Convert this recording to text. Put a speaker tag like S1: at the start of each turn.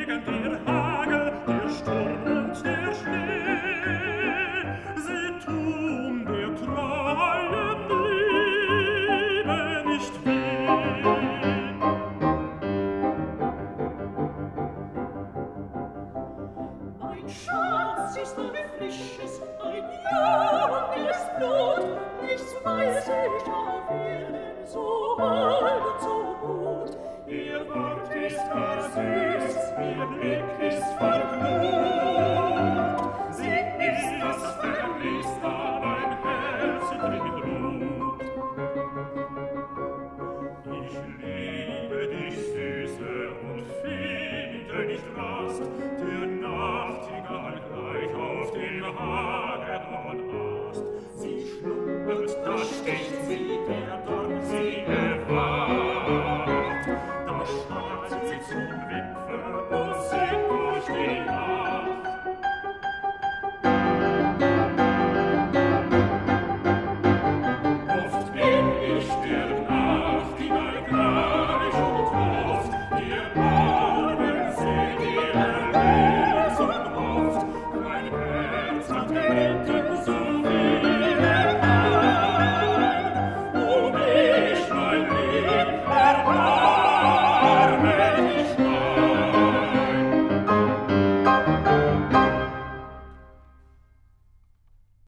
S1: Regen, der Hagel, der Sturm und der Schnee, sie tun der treuen Liebe nicht weh. Mein Schatz ist ein frisches, ein junges Blut, nichts weiß ich auf Erden so hold und so gut. Ihr Wort ist gar süß, ihr Blick ist voll Glut. Sie ist das Verlies, da mein Herz drin ruht. Ich liebe dich, Süße, und finde nicht Rast, der Nachtigall gleich auf den Haar.